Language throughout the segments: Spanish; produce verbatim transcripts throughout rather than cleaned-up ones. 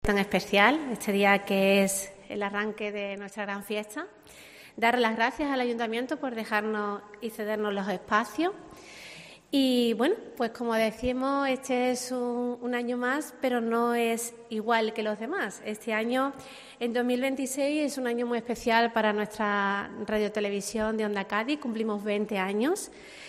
Tan especial, este día que es el arranque de nuestra gran fiesta. Dar las gracias al Ayuntamiento por dejarnos y cedernos los espacios. Y bueno, pues como decimos, este es un, un año más, pero no es igual que los demás. Este año, en dos mil veintiséis, es un año muy especial para nuestra radiotelevisión de Onda Cádiz. Cumplimos veinte años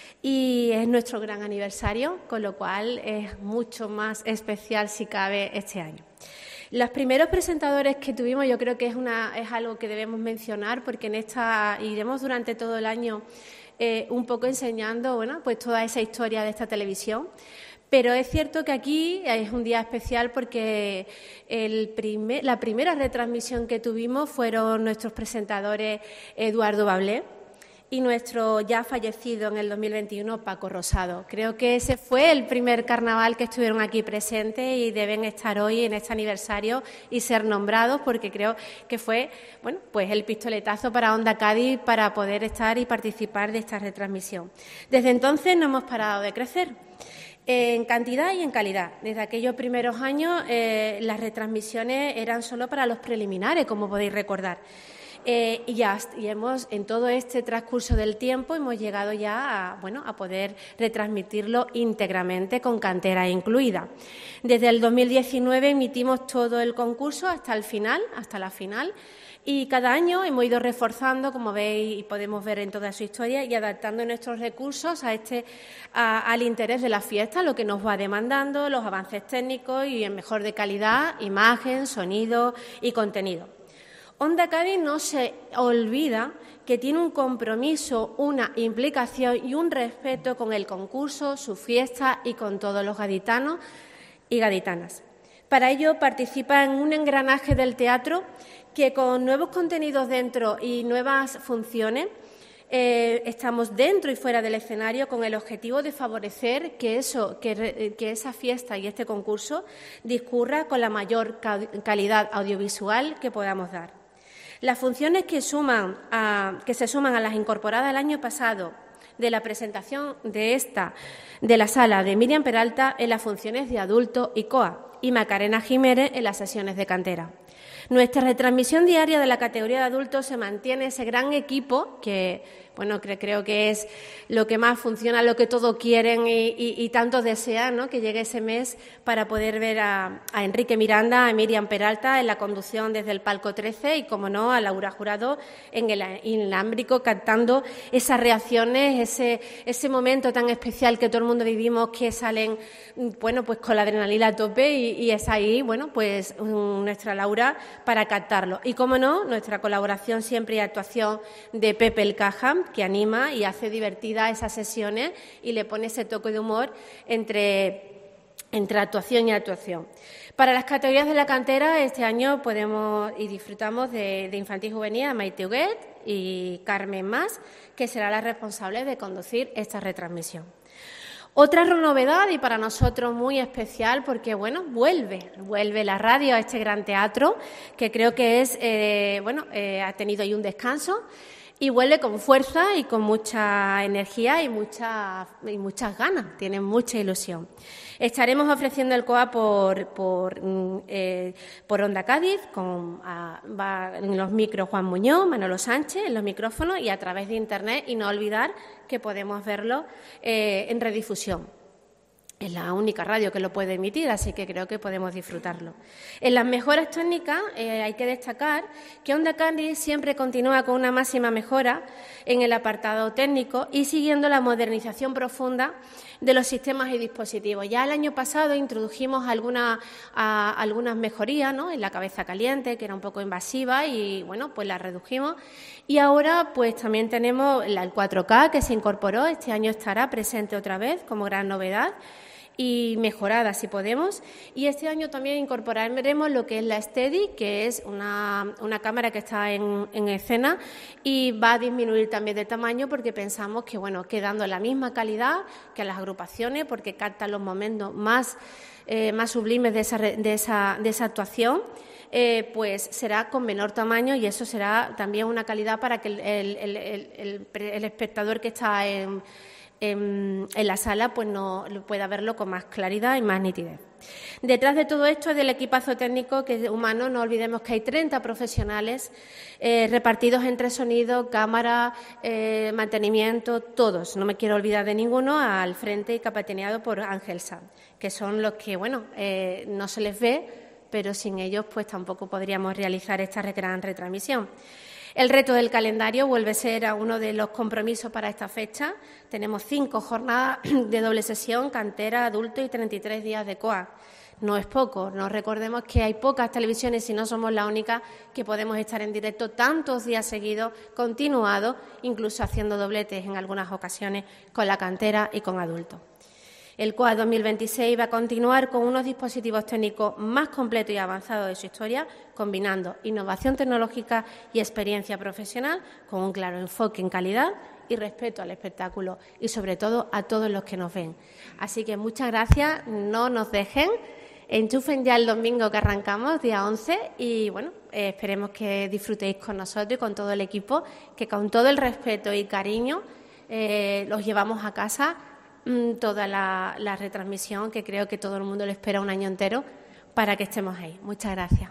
y es nuestro gran aniversario, con lo cual es mucho más especial si cabe este año. Los primeros presentadores que tuvimos, yo creo que es, una, es algo que debemos mencionar, porque en esta iremos durante todo el año eh, un poco enseñando, bueno, pues toda esa historia de esta televisión. Pero es cierto que aquí es un día especial porque el primer, la primera retransmisión que tuvimos fueron nuestros presentadores Eduardo Bablé y nuestro ya fallecido en el dos mil veintiuno, Paco Rosado. Creo que ese fue el primer carnaval que estuvieron aquí presentes y deben estar hoy en este aniversario y ser nombrados, porque creo que fue, bueno, pues el pistoletazo para Onda Cádiz para poder estar y participar de esta retransmisión. Desde entonces no hemos parado de crecer, en cantidad y en calidad. Desde aquellos primeros años eh, las retransmisiones eran solo para los preliminares, como podéis recordar. Eh, y ya y hemos, en todo este transcurso del tiempo, hemos llegado ya a, bueno, a poder retransmitirlo íntegramente con cantera incluida. Desde el dos mil diecinueve emitimos todo el concurso hasta el final, hasta la final, y cada año hemos ido reforzando, como veis y podemos ver en toda su historia, y adaptando nuestros recursos a este, a, al interés de la fiesta, lo que nos va demandando, los avances técnicos y en mejor de calidad, imagen, sonido y contenido. Onda Cádiz no se olvida que tiene un compromiso, una implicación y un respeto con el concurso, su fiesta y con todos los gaditanos y gaditanas. Para ello participa en un engranaje del teatro que, con nuevos contenidos dentro y nuevas funciones, eh, estamos dentro y fuera del escenario con el objetivo de favorecer que, eso, que, que esa fiesta y este concurso discurra con la mayor calidad audiovisual que podamos dar. Las funciones que, suman a, que se suman a las incorporadas el año pasado de la presentación de esta, de la sala de Miriam Peralta en las funciones de adulto y C O A y Macarena Jiménez en las sesiones de cantera. Nuestra retransmisión diaria de la categoría de adultos se mantiene ese gran equipo que, bueno, que creo que es lo que más funciona, lo que todos quieren y, y, y tanto desean, ¿no?, que llegue ese mes para poder ver a, a Enrique Miranda, a Miriam Peralta en la conducción desde el palco trece y, como no, a Laura Jurado en el inalámbrico cantando esas reacciones, ese, ese momento tan especial que todo el mundo vivimos, que salen, bueno, pues con la adrenalina a tope y, y es ahí, bueno, pues um, nuestra Laura para captarlo. Y, como no, nuestra colaboración siempre y actuación de Pepe el Caja, que anima y hace divertidas esas sesiones y le pone ese toque de humor entre, entre actuación y actuación. Para las categorías de la cantera, este año podemos y disfrutamos de, de Infantil y Juvenil a Maite Huguet y Carmen Mas, que será la responsable de conducir esta retransmisión. Otra novedad, y para nosotros muy especial, porque bueno, vuelve, vuelve la radio a este gran teatro, que creo que es, eh, bueno, eh, ha tenido ahí un descanso, y vuelve con fuerza y con mucha energía y, mucha, y muchas ganas, tienen mucha ilusión. Estaremos ofreciendo el C O A por, por, eh, por Onda Cádiz, con a, va en los micros Juan Muñoz, Manolo Sánchez, en los micrófonos y a través de Internet, y no olvidar que podemos verlo eh, en redifusión. Es la única radio que lo puede emitir, así que creo que podemos disfrutarlo. En las mejoras técnicas eh, hay que destacar que Onda Cádiz siempre continúa con una máxima mejora en el apartado técnico y siguiendo la modernización profunda de los sistemas y dispositivos. Ya el año pasado introdujimos alguna, a, algunas mejorías, ¿no?, en la cabeza caliente, que era un poco invasiva, y bueno, pues la redujimos. Y ahora pues también tenemos el cuatro K que se incorporó, este año estará presente otra vez como gran novedad y mejorada si podemos, y este año también incorporaremos lo que es la Steady, que es una, una cámara que está en, en escena y va a disminuir también de tamaño, porque pensamos que, bueno, que dando la misma calidad que las agrupaciones, porque captan los momentos más, eh, más sublimes de esa, de esa, de esa actuación, eh, pues será con menor tamaño, y eso será también una calidad para que el, el, el, el, el, el espectador que está en En, en la sala pues no pueda verlo con más claridad y más nitidez. Detrás de todo esto, del equipazo técnico que humano, no olvidemos que hay treinta profesionales eh, repartidos entre sonido, cámara, eh, mantenimiento, todos. No me quiero olvidar de ninguno, al frente y capitaneado por Ángel Sanz, que son los que, bueno, eh, no se les ve, pero sin ellos pues tampoco podríamos realizar esta gran retransmisión. El reto del calendario vuelve a ser a uno de los compromisos para esta fecha. Tenemos cinco jornadas de doble sesión, cantera, adulto y treinta y tres días de C O A. No es poco. Nos recordemos que hay pocas televisiones y no somos la única que podemos estar en directo tantos días seguidos, continuados, incluso haciendo dobletes en algunas ocasiones con la cantera y con adultos. El C O A dos mil veintiséis va a continuar con unos dispositivos técnicos más completos y avanzados de su historia, combinando innovación tecnológica y experiencia profesional con un claro enfoque en calidad y respeto al espectáculo y, sobre todo, a todos los que nos ven. Así que muchas gracias, no nos dejen, enchufen ya el domingo que arrancamos, día once, y bueno, eh, esperemos que disfrutéis con nosotros y con todo el equipo, que con todo el respeto y cariño eh, los llevamos a casa toda la, la retransmisión, que creo que todo el mundo le espera un año entero para que estemos ahí. Muchas gracias.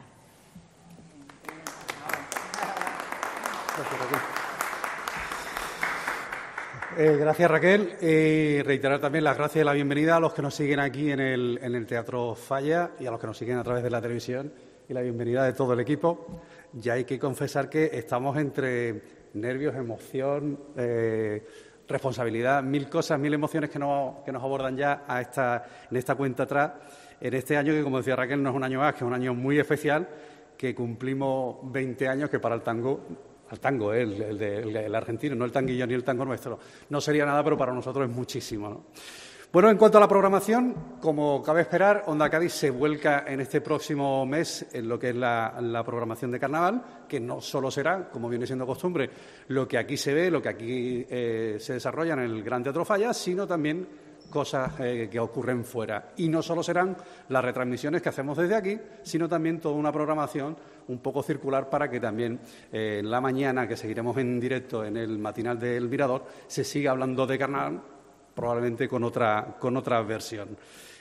Eh, gracias, Raquel. Eh, reiterar también las gracias y la bienvenida a los que nos siguen aquí en el, en el Teatro Falla y a los que nos siguen a través de la televisión, y la bienvenida de todo el equipo. Ya hay que confesar que estamos entre nervios, emoción, eh, responsabilidad, mil cosas, mil emociones que nos, que nos abordan ya a esta, en esta cuenta atrás, en este año que, como decía Raquel, no es un año más, que es un año muy especial, que cumplimos veinte años, que para el tango, el tango, eh, el, el, el, el argentino, no el tanguillo ni el tango nuestro, no sería nada, pero para nosotros es muchísimo, ¿no? Bueno, en cuanto a la programación, como cabe esperar, Onda Cádiz se vuelca en este próximo mes en lo que es la, la programación de carnaval, que no solo será, como viene siendo costumbre, lo que aquí se ve, lo que aquí eh, se desarrolla en el Gran Teatro Falla, sino también cosas eh, que ocurren fuera. Y no solo serán las retransmisiones que hacemos desde aquí, sino también toda una programación un poco circular para que también eh, en la mañana, que seguiremos en directo en el matinal del Mirador, se siga hablando de carnaval, probablemente con otra, con otra versión.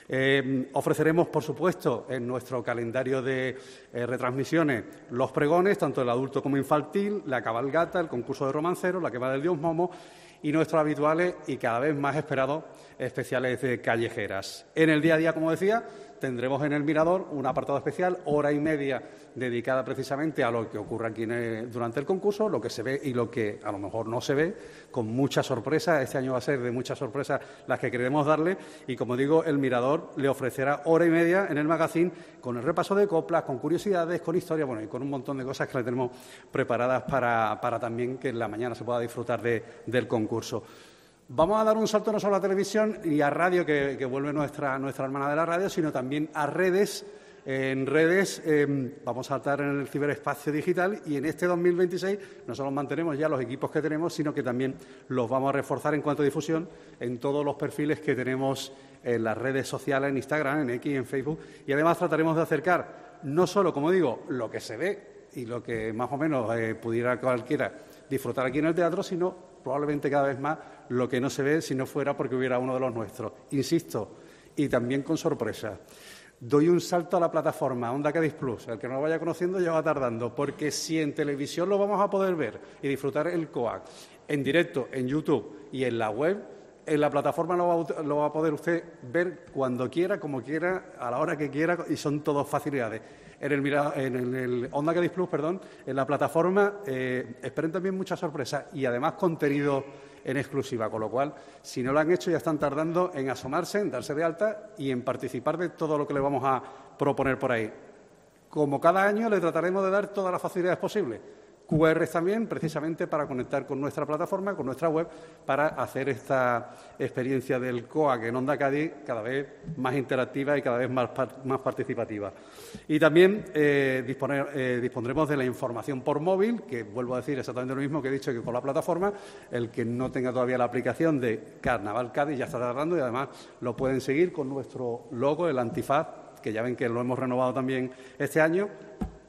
Eh, ofreceremos, por supuesto, en nuestro calendario de eh, retransmisiones los pregones, tanto el adulto como infantil, la cabalgata, el concurso de romanceros, la quema del dios Momo y nuestros habituales y cada vez más esperados especiales de callejeras. En el día a día, como decía, tendremos en el Mirador un apartado especial, hora y media, dedicada precisamente a lo que ocurre aquí en el, durante el concurso, lo que se ve y lo que a lo mejor no se ve, con muchas sorpresas. Este año va a ser de muchas sorpresas las que queremos darle y, como digo, el Mirador le ofrecerá hora y media en el magazine con el repaso de coplas, con curiosidades, con historia, bueno, y con un montón de cosas que le tenemos preparadas para, para también que en la mañana se pueda disfrutar de, del concurso. Vamos a dar un salto no solo a televisión y a radio, que, que vuelve nuestra, nuestra hermana de la radio, sino también a redes. En redes eh, vamos a estar en el ciberespacio digital y en este dos mil veintiséis no solo mantenemos ya los equipos que tenemos, sino que también los vamos a reforzar en cuanto a difusión en todos los perfiles que tenemos en las redes sociales, en Instagram, en X, en Facebook. Y además trataremos de acercar no solo, como digo, lo que se ve y lo que más o menos eh, pudiera cualquiera disfrutar aquí en el teatro, sino probablemente cada vez más lo que no se ve si no fuera porque hubiera uno de los nuestros. Insisto, y también con sorpresa. Doy un salto a la plataforma Onda Cádiz Plus. El que no lo vaya conociendo ya va tardando, porque si en televisión lo vamos a poder ver y disfrutar el C O A en directo, en YouTube y en la web, en la plataforma lo va, lo va a poder usted ver cuando quiera, como quiera, a la hora que quiera, y son todas facilidades. En el, en el, el Onda Cádiz Plus, perdón, en la plataforma eh, esperen también muchas sorpresas y además contenido en exclusiva, con lo cual, si no lo han hecho, ya están tardando en asomarse, en darse de alta y en participar de todo lo que le vamos a proponer por ahí. Como cada año, le trataremos de dar todas las facilidades posibles. Q Rs también, precisamente para conectar con nuestra plataforma, con nuestra web, para hacer esta experiencia del C O A que en Onda Cádiz cada vez más interactiva y cada vez más, más participativa. Y también eh, disponer, eh, dispondremos de la información por móvil, que vuelvo a decir exactamente lo mismo que he dicho que con la plataforma. El que no tenga todavía la aplicación de Carnaval Cádiz ya está tardando y además lo pueden seguir con nuestro logo, el antifaz, que ya ven que lo hemos renovado también este año.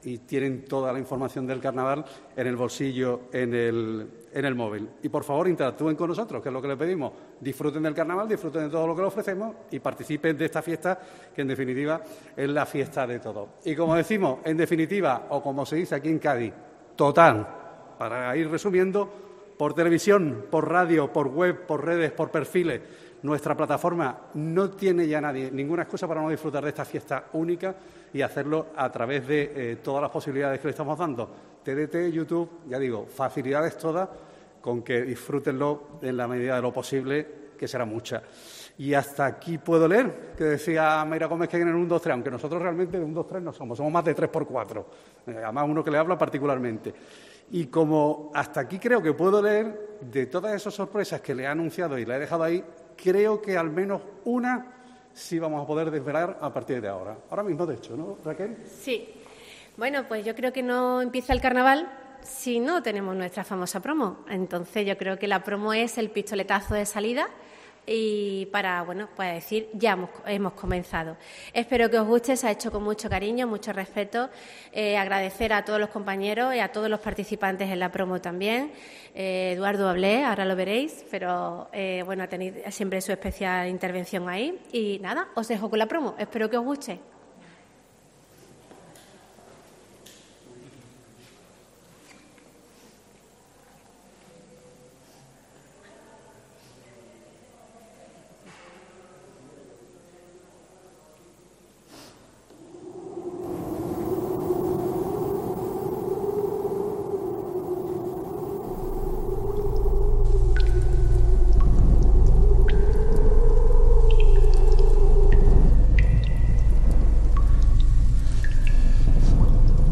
y tienen toda la información del carnaval en el bolsillo, en el, en el móvil. Y, por favor, interactúen con nosotros, que es lo que les pedimos. Disfruten del carnaval, disfruten de todo lo que les ofrecemos y participen de esta fiesta, que, en definitiva, es la fiesta de todos. Y, como decimos, en definitiva, o como se dice aquí en Cádiz, total, para ir resumiendo, por televisión, por radio, por web, por redes, por perfiles, nuestra plataforma no tiene ya nadie ninguna excusa para no disfrutar de esta fiesta única y hacerlo a través de eh, todas las posibilidades que le estamos dando. T D T, YouTube, ya digo, facilidades todas con que disfrútenlo en la medida de lo posible, que será mucha. Y hasta aquí puedo leer, que decía Mayra Gómez que en el uno, dos, tres, aunque nosotros realmente de uno, dos, tres no somos, somos más de tres por cuatro, eh, además uno que le habla particularmente. Y como hasta aquí creo que puedo leer, de todas esas sorpresas que le he anunciado y le he dejado ahí, creo que al menos una sí vamos a poder desvelar a partir de ahora. Ahora mismo, de hecho, ¿no, Raquel? Sí. Bueno, pues yo creo que no empieza el carnaval si no tenemos nuestra famosa promo. Entonces yo creo que la promo es el pistoletazo de salida y para, bueno, pues decir, ya hemos, hemos comenzado. Espero que os guste, se ha hecho con mucho cariño, mucho respeto. Eh, agradecer a todos los compañeros y a todos los participantes en la promo también. Eh, Eduardo hablé, ahora lo veréis, pero eh, bueno, ha tenido siempre su especial intervención ahí. Y nada, os dejo con la promo. Espero que os guste.